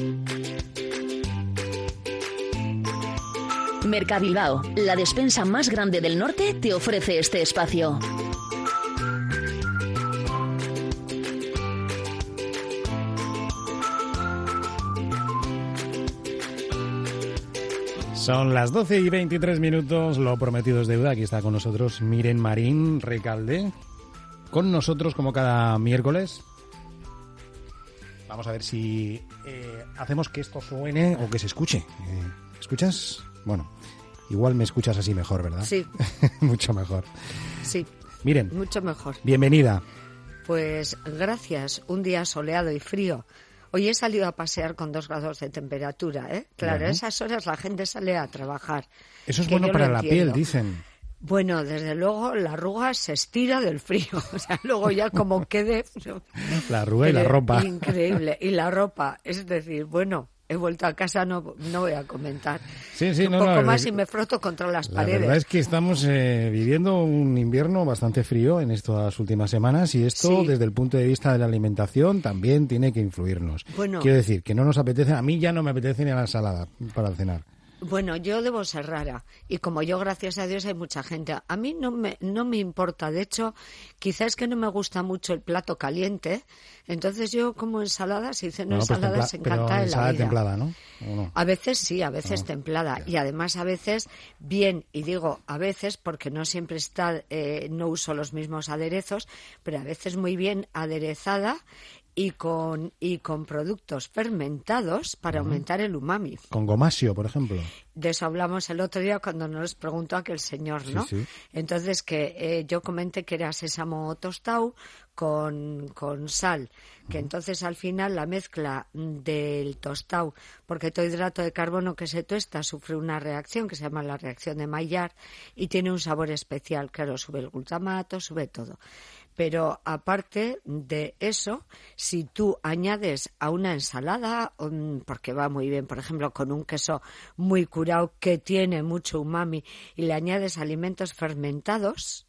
Mercabilbao, la despensa más grande del norte, te ofrece este espacio. Son las 12:23, lo prometido es deuda. Aquí está con nosotros Miren Marín Recalde, con nosotros como cada miércoles. Vamos a ver si hacemos que esto suene o que se escuche. ¿Escuchas? Bueno, igual me escuchas así mejor, ¿verdad? Sí. Mucho mejor. Sí. Miren. Mucho mejor. Bienvenida. Pues gracias. Un día soleado y frío. Hoy he salido a pasear con 2 grados de temperatura, ¿eh? Claro, Bueno. a esas horas la gente sale a trabajar. Eso es que bueno yo para lo la entiendo. piel, dicen. Bueno, desde luego la arruga se estira del frío. O sea, luego ya como quede... La arruga y la ropa. Increíble. Y la ropa. Es decir, bueno, he vuelto a casa, no voy a comentar. Sí, Un poco más y me froto contra las paredes. La verdad es que estamos viviendo un invierno bastante frío en estas últimas semanas y esto, Sí. desde el punto de vista de la alimentación, también tiene que influirnos. Bueno. Quiero decir, que no nos apetece, a mí ya no me apetece ni la ensalada para cenar. Bueno, yo debo ser rara y como yo, gracias a Dios, hay mucha gente. A mí no me importa. De hecho, quizás que no me gusta mucho el plato caliente. Entonces yo como ensaladas y ceno ensaladas encantada pero de la ensalada vida. templada, ¿no? ¿O no? A veces sí, a veces No, templada. ya. Y además a veces bien, y digo a veces porque no siempre está, no uso los mismos aderezos, pero a veces muy bien aderezada y con productos fermentados para aumentar el umami. Con gomasio, por ejemplo. De eso hablamos el otro día cuando nos preguntó aquel señor, ¿no? Sí, sí. Entonces que yo comenté que era sésamo tostado con sal, que entonces al final la mezcla del tostado, porque todo hidrato de carbono que se tuesta sufre una reacción que se llama la reacción de Maillard y tiene un sabor especial, claro, sube el glutamato, sube todo. Pero aparte de eso, si tú añades a una ensalada, porque va muy bien, por ejemplo, con un queso muy curado que tiene mucho umami y le añades alimentos fermentados,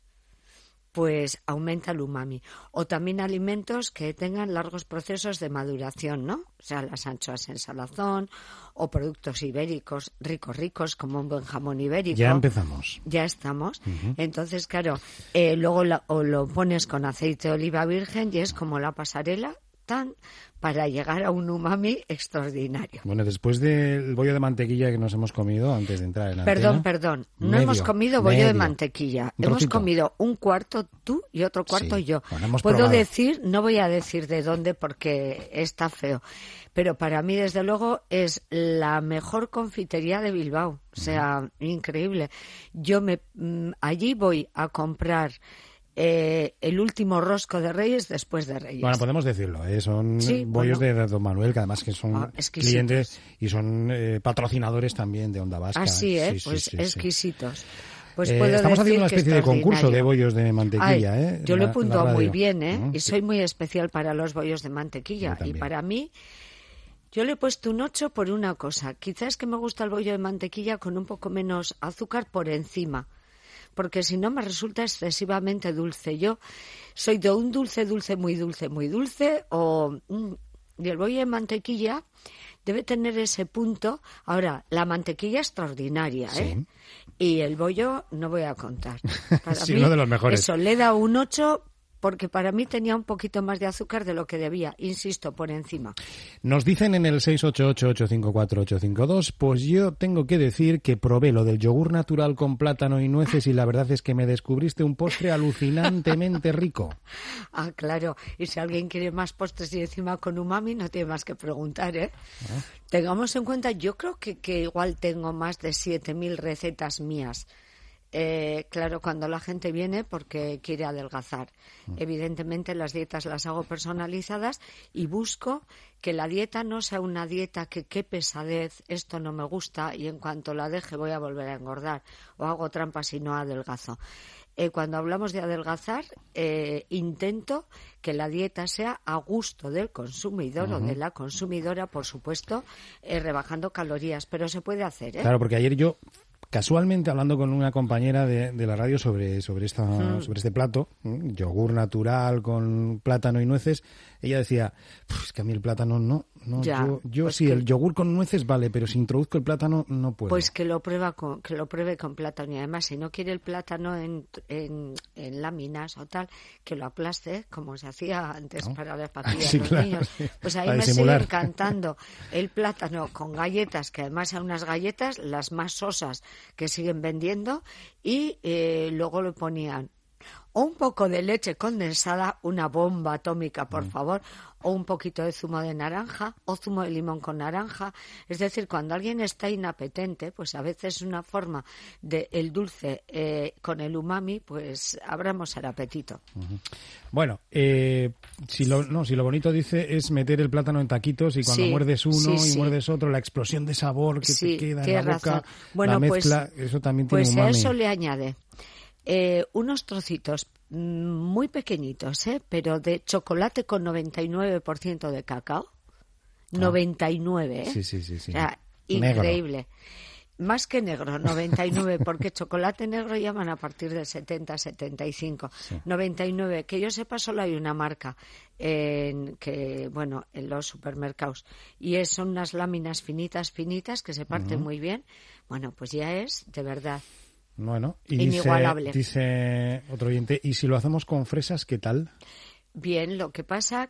pues aumenta el umami. O también alimentos que tengan largos procesos de maduración, ¿no? O sea, las anchoas en salazón o productos ibéricos ricos, como un buen jamón ibérico. Ya empezamos. Ya estamos. Entonces, claro, luego lo pones con aceite de oliva virgen y es como la pasarela para llegar a un umami extraordinario. Bueno, después del bollo de mantequilla que nos hemos comido antes de entrar en antena... Perdón. No medio, hemos comido bollo de medio. mantequilla. Un Hemos trocito. comido un cuarto tú y otro cuarto Sí, yo. bueno, hemos Puedo probado. decir, no voy a decir de dónde porque está feo, pero para mí, desde luego, es la mejor confitería de Bilbao. O sea, increíble. Yo allí voy a comprar el último rosco de Reyes después de Reyes. Bueno, podemos decirlo, son Sí, bollos bueno. de Don Manuel, que además que son Exquisitos. clientes y son patrocinadores también de Onda Vasca. Así, Sí, pues sí. exquisitos. Pues puedo estamos haciendo decir una que especie de concurso de extraordinario. bollos de mantequilla. Ay, yo lo he en la puntuado muy radio. bien, ¿eh? ¿No? Y soy muy especial para los bollos de mantequilla. Yo también. Y para mí, yo le he puesto un 8 por una cosa. Quizás que me gusta el bollo de mantequilla con un poco menos azúcar por encima. Porque si no me resulta excesivamente dulce. Yo soy de un dulce, muy dulce, y el bollo de mantequilla debe tener ese punto. Ahora, la mantequilla extraordinaria, ¿eh? Sí. Y el bollo no voy a contar. Para Sí, mí, uno de los mejores. eso, le da un 8 porque para mí tenía un poquito más de azúcar de lo que debía, insisto, por encima. Nos dicen en el 688-854-852, pues yo tengo que decir que probé lo del yogur natural con plátano y nueces y la verdad es que me descubriste un postre alucinantemente rico. Ah, claro. Y si alguien quiere más postres y encima con umami, no tiene más que preguntar, ¿eh? Tengamos en cuenta, yo creo que igual tengo más de 7.000 recetas mías. Claro, cuando la gente viene porque quiere adelgazar. Evidentemente las dietas las hago personalizadas y busco que la dieta no sea una dieta que qué pesadez, esto no me gusta y en cuanto la deje voy a volver a engordar o hago trampas y no adelgazo. Cuando hablamos de adelgazar, intento que la dieta sea a gusto del consumidor o de la consumidora, por supuesto, rebajando calorías, pero se puede hacer, ¿eh? Claro, porque ayer yo, casualmente hablando con una compañera de la radio sobre este plato, yogur natural con plátano y nueces, ella decía, es que a mí el plátano no No, Ya, yo pues sí, que- el yogur con nueces vale, pero si introduzco el plátano no puedo. Pues que lo pruebe con plátano. Y además, si no quiere el plátano en láminas o tal, que lo aplaste, como se hacía antes ¿No? para las papillas Sí, de los claro, niños. sí. Pues ahí Para me sigue disimular. encantando el plátano con galletas, que además son unas galletas, las más sosas que siguen vendiendo, y luego le ponían o un poco de leche condensada, una bomba atómica, por favor, o un poquito de zumo de naranja, o zumo de limón con naranja. Es decir, cuando alguien está inapetente, pues a veces una forma de el dulce con el umami, pues abramos el apetito. Bueno, si lo bonito dice es meter el plátano en taquitos y cuando Sí, muerdes uno sí, y sí. muerdes otro, la explosión de sabor que Sí, te queda en tienes la boca, razón. Bueno, la mezcla, eso también tiene pues a umami. eso le añade unos trocitos muy pequeñitos, pero de chocolate con 99% de cacao. 99, ¿eh? Sí, sí. O sea, Negro. increíble. Más que negro, 99, porque chocolate negro llaman a partir del 70, 75. 99, que yo sepa, solo hay una marca en los supermercados. Y son unas láminas finitas que se parten muy bien. Bueno, pues ya es, de verdad. Bueno, y Inigualable. dice otro oyente, ¿y si lo hacemos con fresas, qué tal? Bien, lo que pasa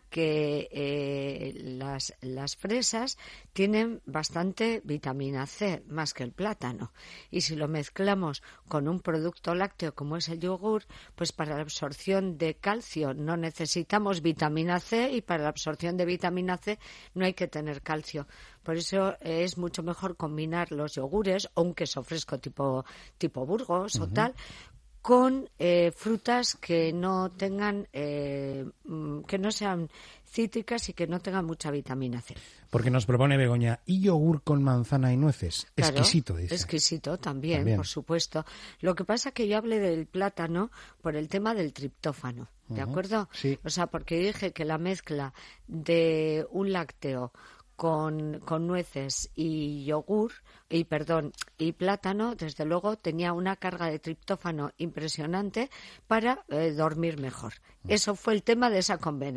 que las fresas tienen bastante vitamina C, más que el plátano. Y si lo mezclamos con un producto lácteo como es el yogur, pues para la absorción de calcio no necesitamos vitamina C y para la absorción de vitamina C no hay que tener calcio. Por eso es mucho mejor combinar los yogures o un queso fresco tipo Burgos o tal, con frutas que no tengan, que no sean cítricas y que no tengan mucha vitamina C. Porque nos propone Begoña, ¿y yogur con manzana y nueces? Claro, Exquisito, dice. exquisito también, por supuesto. Lo que pasa es que yo hablé del plátano por el tema del triptófano, ¿de acuerdo? Sí. O sea, porque dije que la mezcla de un lácteo con nueces y y plátano, desde luego tenía una carga de triptófano impresionante para dormir mejor. Eso fue el tema de esa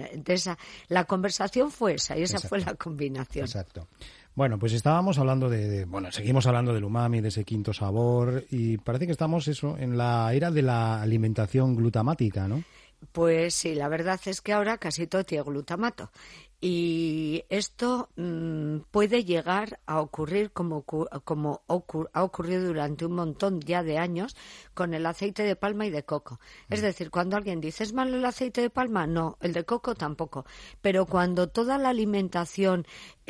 la conversación fue esa y esa fue la combinación. Exacto. Bueno, pues estábamos hablando seguimos hablando del umami, de ese quinto sabor, y parece que estamos en la era de la alimentación glutamática, ¿no? Pues sí, la verdad es que ahora casi todo tiene glutamato. Y esto puede llegar a ocurrir como ha ocurrido durante un montón ya de años con el aceite de palma y de coco. Es decir, cuando alguien dice, ¿es malo el aceite de palma? No, el de coco tampoco. Pero cuando toda la alimentación,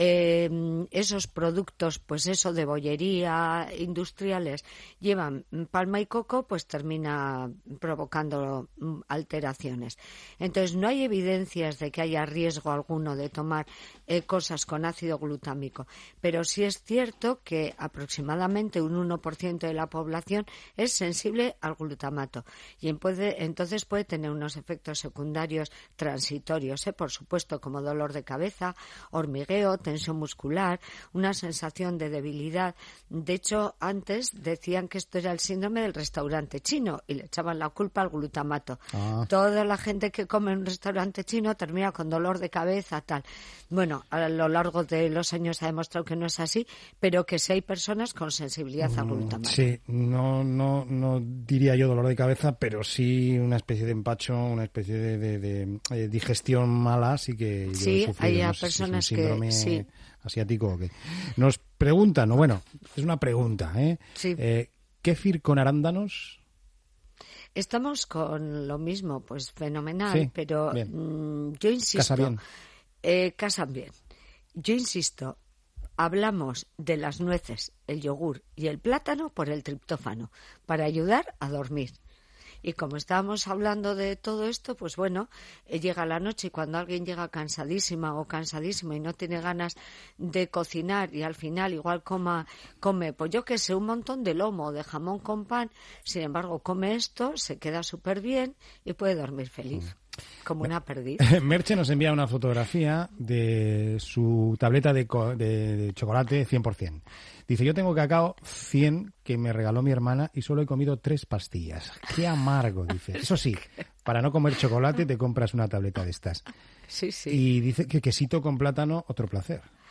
esos productos, pues eso de bollería, industriales, llevan palma y coco, pues termina provocando alteraciones. Entonces, no hay evidencias de que haya riesgo alguno de tomar cosas con ácido glutámico, pero sí es cierto que aproximadamente un 1% de la población es sensible al glutamato y entonces puede tener unos efectos secundarios transitorios, por supuesto, como dolor de cabeza, hormigueo, tensión muscular, una sensación de debilidad. De hecho, antes decían que esto era el síndrome del restaurante chino y le echaban la culpa al glutamato. Toda la gente que come en un restaurante chino termina con dolor de cabeza, tal. Bueno, a lo largo de los años se ha demostrado que no es así, pero que sí hay personas con sensibilidad al glutamato. Sí, no diría yo dolor de cabeza, pero sí una especie de empacho, una especie de digestión mala, sí que yo he Sí, sufrido. hay No sé si es un personas síndrome que sí. asiático o qué. Nos preguntan, es una pregunta, Sí. ¿kéfir con arándanos? Estamos con lo mismo, pues fenomenal, Sí, pero bien. yo insisto. Casa bien. Casan bien. Yo insisto, hablamos de las nueces, el yogur y el plátano por el triptófano, para ayudar a dormir. Y como estábamos hablando de todo esto, pues bueno, llega la noche y cuando alguien llega cansadísima o cansadísimo y no tiene ganas de cocinar y al final igual come, pues yo qué sé, un montón de lomo o de jamón con pan, sin embargo come esto, se queda súper bien y puede dormir feliz. Como una perdiz. Merche nos envía una fotografía de su tableta de chocolate 100%. Dice, yo tengo cacao 100 que me regaló mi hermana y solo he comido 3 pastillas. ¡Qué amargo! Dice. Eso sí, para no comer chocolate te compras una tableta de estas. Sí, sí. Y dice que quesito con plátano, otro placer.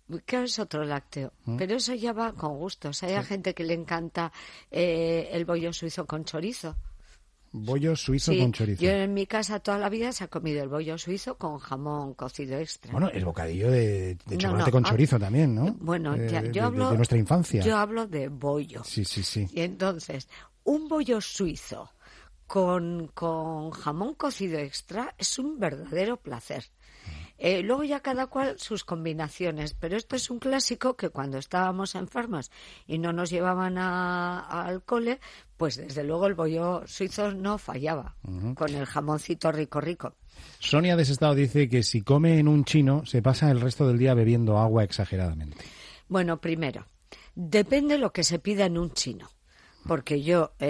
¿Qué es otro lácteo? Pero eso ya va con gustos. Hay gente que le encanta el bollo suizo con chorizo. Bollo suizo Sí, con chorizo. yo en mi casa toda la vida se ha comido el bollo suizo con jamón cocido extra. Bueno, el bocadillo de No, chocolate no, con chorizo también, ¿no? Bueno, yo hablo de nuestra infancia. Yo hablo de bollo. Sí. Y entonces, un bollo suizo con jamón cocido extra es un verdadero placer. Luego ya cada cual sus combinaciones, pero esto es un clásico que cuando estábamos enfermos y no nos llevaban al cole, pues desde luego el bollo suizo no fallaba, con el jamoncito rico. Sonia Desestado dice que si come en un chino se pasa el resto del día bebiendo agua exageradamente. Bueno, primero, depende lo que se pida en un chino, porque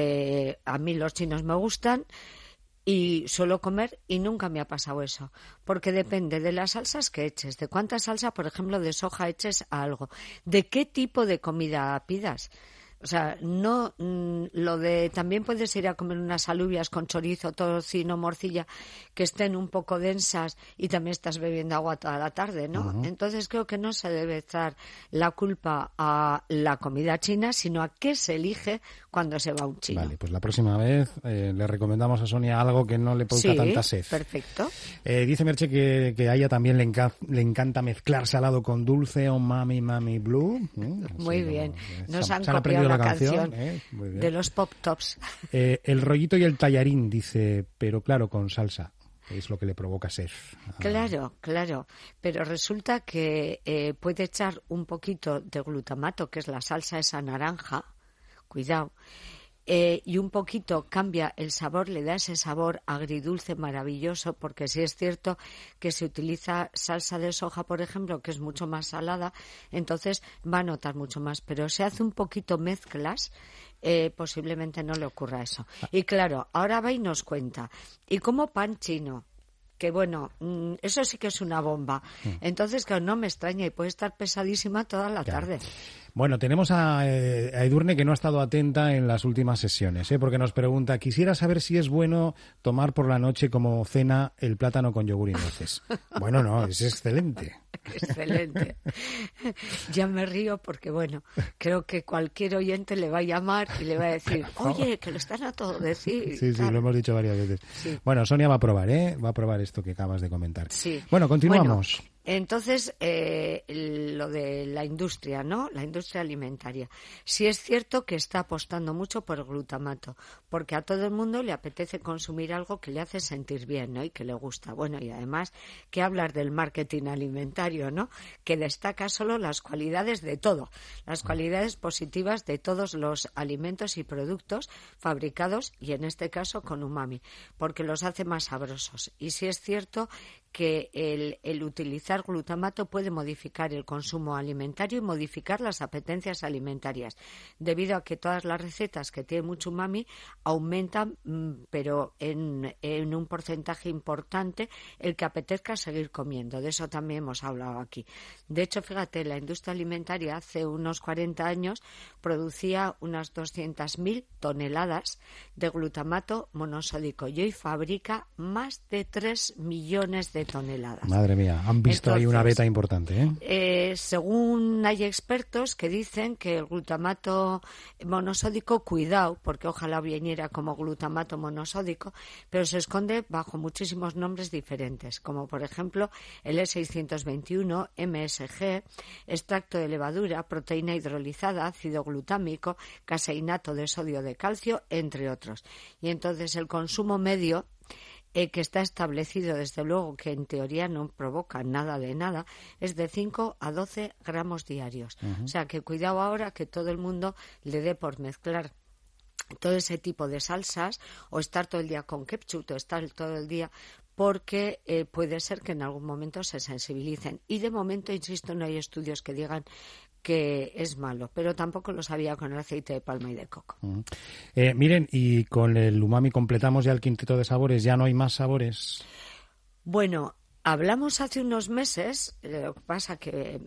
a mí los chinos me gustan y suelo comer y nunca me ha pasado eso, porque depende de las salsas que eches, de cuánta salsa, por ejemplo, de soja eches a algo, de qué tipo de comida pidas. O sea, no también puedes ir a comer unas alubias con chorizo, tocino, morcilla, que estén un poco densas y también estás bebiendo agua toda la tarde, ¿no? Uh-huh. Entonces creo que no se debe echar la culpa a la comida china, sino a qué se elige cuando se va a un chino. Vale, pues la próxima vez le recomendamos a Sonia algo que no le produzca tanta sed. Perfecto. Dice Merche que a ella también le encanta mezclar salado con dulce o Mami Blue. Muy bien. Nos han copiado la canción de los Pop Tops. El rollito y el tallarín, dice, pero claro, con salsa. Es lo que le provoca sed. Claro. Pero resulta que puede echar un poquito de glutamato, que es la salsa esa naranja. Cuidado. Y un poquito cambia el sabor, le da ese sabor agridulce maravilloso, porque sí es cierto que se utiliza salsa de soja, por ejemplo, que es mucho más salada, entonces va a notar mucho más. Pero si hace un poquito mezclas, posiblemente no le ocurra eso. Y claro, ahora va y nos cuenta. Y como pan chino, que bueno, eso sí que es una bomba. Entonces, claro, no me extraña y puede estar pesadísima toda la tarde. Bueno, tenemos a Edurne, que no ha estado atenta en las últimas sesiones, porque nos pregunta, quisiera saber si es bueno tomar por la noche como cena el plátano con yogur y nueces. Bueno, no, es excelente. Excelente. Ya me río porque, bueno, creo que cualquier oyente le va a llamar y le va a decir, oye, que lo están a todo decir. Sí, lo hemos dicho varias veces. Sí. Bueno, Sonia va a probar, va a probar esto que acabas de comentar. Sí. Bueno, continuamos. Bueno, entonces, lo de la industria, ¿no? La industria alimentaria. Sí es cierto que está apostando mucho por el glutamato, porque a todo el mundo le apetece consumir algo que le hace sentir bien, ¿no? Y que le gusta. Bueno, y además, ¿qué hablar del marketing alimentario, ¿no? Que destaca solo las cualidades de todo, las cualidades positivas de todos los alimentos y productos fabricados, y en este caso con umami, porque los hace más sabrosos. Y sí es cierto que el utilizar glutamato puede modificar el consumo alimentario y modificar las apetencias alimentarias, debido a que todas las recetas que tienen mucho umami aumentan, pero en un porcentaje importante, el que apetezca seguir comiendo. De eso también hemos hablado aquí. De hecho, fíjate, la industria alimentaria hace unos 40 años producía unas 200.000 toneladas de glutamato monosódico y hoy fabrica más de 3 millones de toneladas. Madre mía, han visto ahí una beta importante, según hay expertos que dicen que el glutamato monosódico, cuidado, porque ojalá viniera como glutamato monosódico, pero se esconde bajo muchísimos nombres diferentes, como por ejemplo el E621, MSG, extracto de levadura, proteína hidrolizada, ácido glutámico, caseinato de sodio de calcio, entre otros. Y entonces el consumo medio, que está establecido, desde luego, que en teoría no provoca nada de nada, es de 5 a 12 gramos diarios. Uh-huh. O sea, que cuidado ahora que todo el mundo le dé por mezclar todo ese tipo de salsas o estar todo el día con ketchup o estar todo el día, porque puede ser que en algún momento se sensibilicen. Y de momento, insisto, no hay estudios que digan que es malo, pero tampoco lo sabía con el aceite de palma y de coco. Miren, y con el umami completamos ya el quinteto de sabores, ¿ya no hay más sabores? Bueno, hablamos hace unos meses, lo que pasa que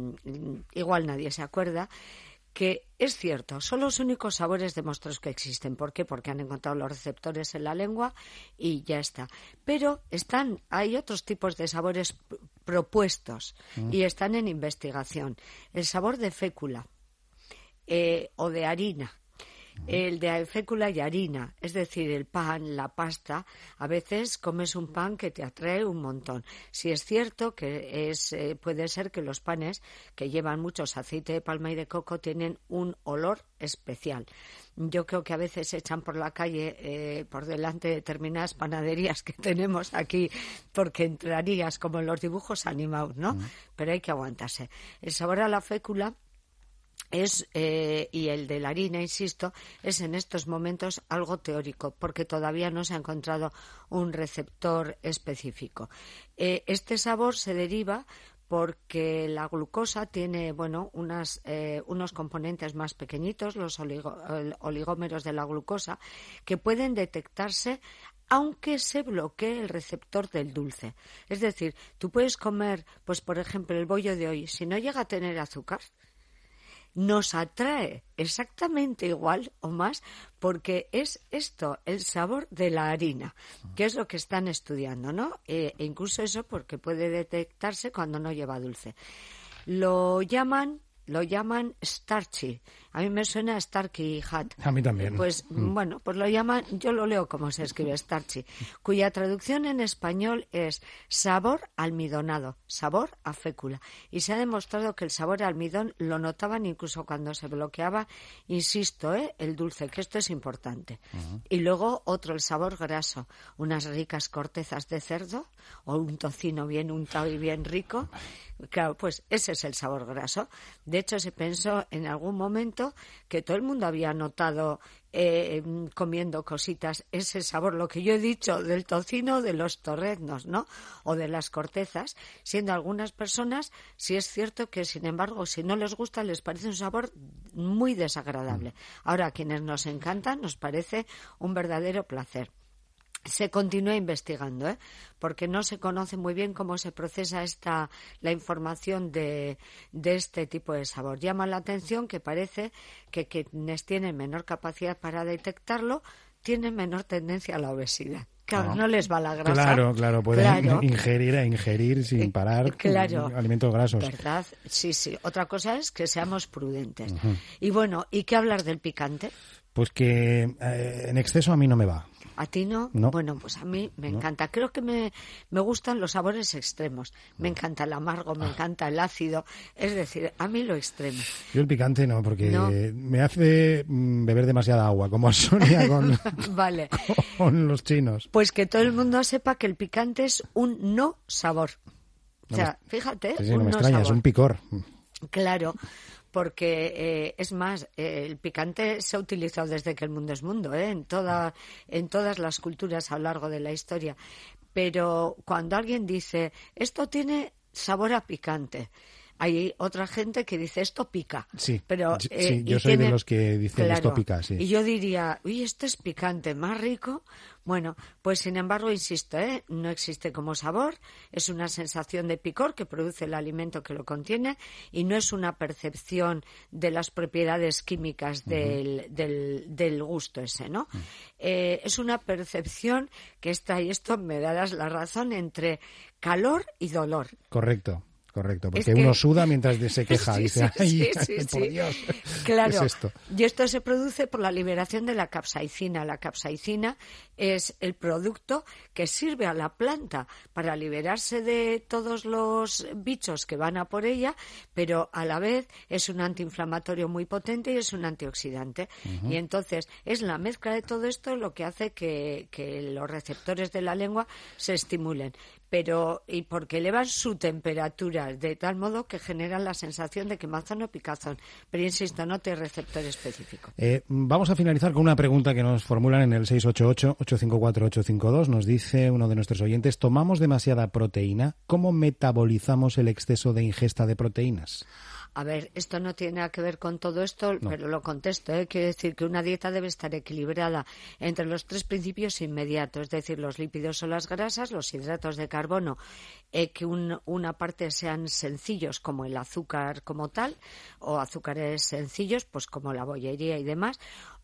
igual nadie se acuerda, que es cierto, son los únicos sabores demostrados que existen. ¿Por qué? Porque han encontrado los receptores en la lengua y ya está. Pero hay otros tipos de sabores propuestos y están en investigación. El sabor de fécula o de harina. El de fécula y harina, es decir, el pan, la pasta. A veces comes un pan que te atrae un montón. Si es cierto que puede ser que los panes que llevan muchos aceite de palma y de coco tienen un olor especial. Yo creo que a veces echan por la calle, por delante de determinadas panaderías que tenemos aquí, porque entrarías como en los dibujos animados, ¿no? Pero hay que aguantarse. El sabor a la fécula y el de la harina, insisto, es en estos momentos algo teórico, porque todavía no se ha encontrado un receptor específico. Este sabor se deriva porque la glucosa tiene, unos componentes más pequeñitos, los oligómeros de la glucosa, que pueden detectarse aunque se bloquee el receptor del dulce. Es decir, tú puedes comer, pues por ejemplo, el bollo de hoy, si no llega a tener azúcar, nos atrae exactamente igual o más, porque es esto, el sabor de la harina, que es lo que están estudiando, ¿no? E incluso eso porque puede detectarse cuando no lleva dulce. Lo llaman starchy. A mí me suena Starkey Hat. A mí también. Pues bueno, pues lo llaman, yo lo leo como se escribe, starchy, cuya traducción en español es sabor almidonado, sabor a fécula. Y se ha demostrado que el sabor a almidón lo notaban incluso cuando se bloqueaba, insisto, el dulce, que esto es importante. Y luego otro, el sabor graso, unas ricas cortezas de cerdo o un tocino bien untado y bien rico. Claro, pues ese es el sabor graso. De hecho, se pensó en algún momento que todo el mundo había notado comiendo cositas ese sabor, lo que yo he dicho del tocino, de los torreznos, ¿no? O de las cortezas, siendo algunas personas, sí es cierto que, sin embargo, si no les gusta, les parece un sabor muy desagradable. Ahora, a quienes nos encanta, nos parece un verdadero placer. Se continúa investigando, porque no se conoce muy bien cómo se procesa la información de este tipo de sabor. Llama la atención que parece que quienes tienen menor capacidad para detectarlo tienen menor tendencia a la obesidad. Claro, no les va la grasa. Claro, pueden ingerir sin parar alimentos grasos. ¿Verdad? Sí. Otra cosa es que seamos prudentes. Y bueno, ¿y qué hablar del picante? Pues que en exceso a mí no me va. ¿A ti no? No. Bueno, pues a mí me encanta. Creo que me gustan los sabores extremos. Me encanta el amargo, me encanta el ácido. Es decir, a mí lo extremo. Yo el picante no, porque me hace beber demasiada agua, como a Sonia vale. Con los chinos. Pues que todo el mundo sepa que el picante es un no sabor. O sea, fíjate, no me extraña, es un picor. Claro. Porque es más, el picante se ha utilizado desde que el mundo es mundo, en todas las culturas a lo largo de la historia. Pero cuando alguien dice, esto tiene sabor a picante, hay otra gente que dice, esto pica. Sí, pero, yo soy de los que dicen, esto pica, sí. Y yo diría, esto es picante, más rico. Bueno, pues sin embargo, insisto, no existe como sabor, es una sensación de picor que produce el alimento que lo contiene y no es una percepción de las propiedades químicas del gusto ese, ¿no? Es una percepción que está, y esto me darás la razón, entre calor y dolor. Correcto, porque uno suda mientras se queja. Dice, ¡ay, por Dios! Claro, ¿qué es esto? Y esto se produce por la liberación de la capsaicina. La capsaicina es el producto que sirve a la planta para liberarse de todos los bichos que van a por ella, pero a la vez es un antiinflamatorio muy potente y es un antioxidante. Y entonces es la mezcla de todo esto lo que hace que los receptores de la lengua se estimulen. Y porque elevan su temperatura de tal modo que generan la sensación de quemazón o picazón. Pero insisto, no tiene receptor específico. Vamos a finalizar con una pregunta que nos formulan en el 688-854-852. Nos dice uno de nuestros oyentes, ¿tomamos demasiada proteína? ¿Cómo metabolizamos el exceso de ingesta de proteínas? A ver, esto no tiene nada que ver con todo esto, pero lo contesto. Quiere decir que una dieta debe estar equilibrada entre los tres principios inmediatos, es decir, los lípidos o las grasas, los hidratos de carbono carbono, que una parte sean sencillos como el azúcar como tal, o azúcares sencillos pues como la bollería y demás,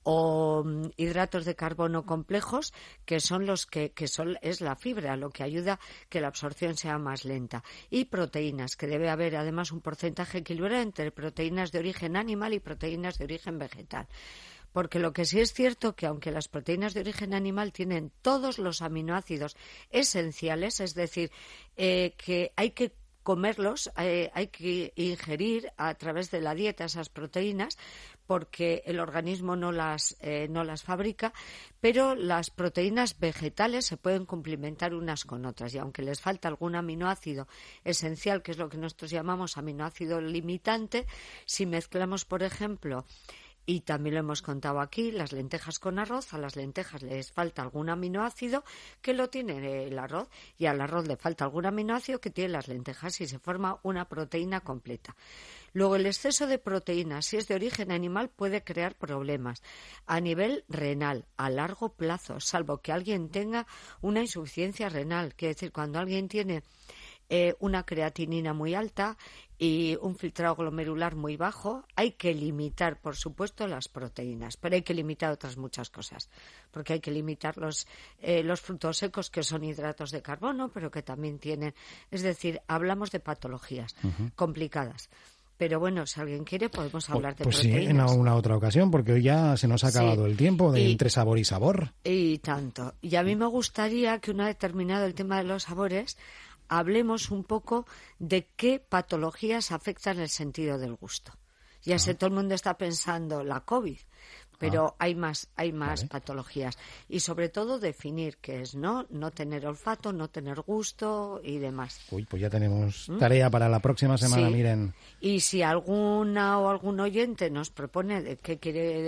o hidratos de carbono complejos, que son los que es la fibra, lo que ayuda que la absorción sea más lenta, y proteínas, que debe haber además un porcentaje equilibrado entre proteínas de origen animal y proteínas de origen vegetal. Porque lo que sí es cierto que aunque las proteínas de origen animal tienen todos los aminoácidos esenciales, es decir, que hay que comerlos, hay que ingerir a través de la dieta esas proteínas, porque el organismo no las fabrica, pero las proteínas vegetales se pueden complementar unas con otras, y aunque les falta algún aminoácido esencial, que es lo que nosotros llamamos aminoácido limitante, si mezclamos, por ejemplo, y también lo hemos contado aquí, las lentejas con arroz, a las lentejas les falta algún aminoácido que lo tiene el arroz, y al arroz le falta algún aminoácido que tiene las lentejas, y se forma una proteína completa. Luego, el exceso de proteínas, si es de origen animal, puede crear problemas a nivel renal a largo plazo, salvo que alguien tenga una insuficiencia renal. Quiere decir, cuando alguien tiene una creatinina muy alta y un filtrado glomerular muy bajo, hay que limitar, por supuesto, las proteínas, pero hay que limitar otras muchas cosas, porque hay que limitar los frutos secos, que son hidratos de carbono, pero que también tienen, es decir, hablamos de patologías complicadas. Pero bueno, si alguien quiere, podemos hablar de proteínas. Pues sí, en una otra ocasión, porque hoy ya se nos ha acabado el tiempo de entre sabor y sabor. Y tanto. Y a mí me gustaría que, una vez terminado el tema de los sabores, hablemos un poco de qué patologías afectan el sentido del gusto. Ya sé, todo el mundo está pensando la COVID, pero hay más vale. Patologías. Y sobre todo definir qué es, no tener olfato, no tener gusto y demás. Uy, pues ya tenemos tarea para la próxima semana, sí. Miren. Y si alguna o algún oyente nos propone de qué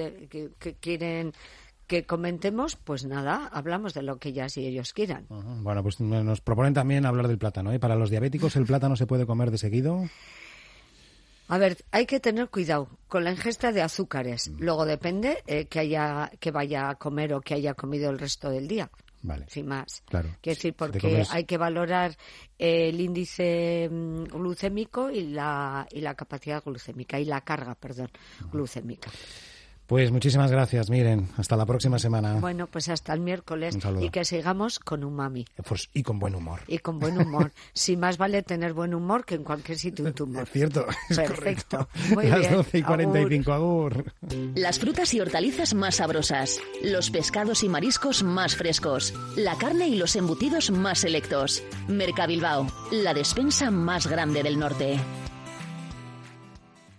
quieren que comentemos, pues nada, hablamos de lo que ellas y ellos quieran. Bueno, pues nos proponen también hablar del plátano, ¿eh? Para los diabéticos, ¿el plátano se puede comer de seguido? A ver, hay que tener cuidado con la ingesta de azúcares. Luego depende que vaya a comer o que haya comido el resto del día. Vale. Sin más. Claro. Quiero decir, porque hay que valorar el índice glucémico y la capacidad glucémica, y la carga, glucémica. Pues muchísimas gracias, Miren. Hasta la próxima semana. Bueno, pues hasta el miércoles. Y que sigamos con umami. Pues, y con buen humor. Y con buen humor. Sí, más vale tener buen humor que en cualquier sitio un tumor. Es cierto. Perfecto. Muy bien. Las 12:45, agur. Las frutas y hortalizas más sabrosas. Los pescados y mariscos más frescos. La carne y los embutidos más selectos. Mercabilbao, la despensa más grande del norte.